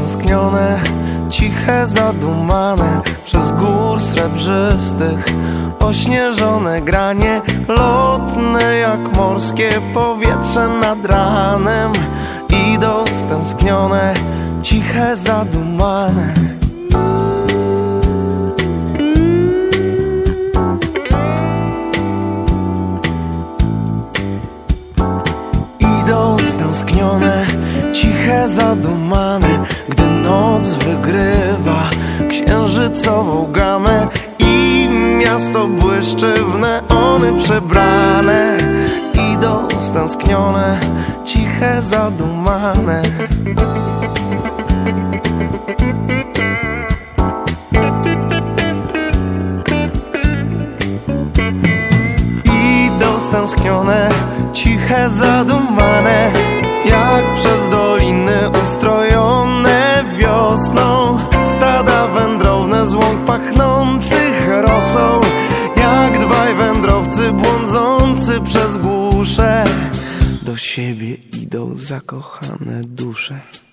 stęsknione, ciche, zadumane, przez gór srebrzystych ośnieżone granie, lotne jak morskie powietrze nad ranem. Idą stęsknione, ciche, zadumane. Idą stęsknione, ciche, zadumane, gdy noc wygrywa księżycową gamę i miasto błyszczy w neony przebrane. Idą stęsknione, ciche, zadumane. Idą stęsknione, ciche, zadumane, jak przez doliny ustrojone wiosną, stada wędrowne z łąk pachnących rosą, jak dwaj wędrowcy błądzący przez głusze, do siebie idą zakochane dusze.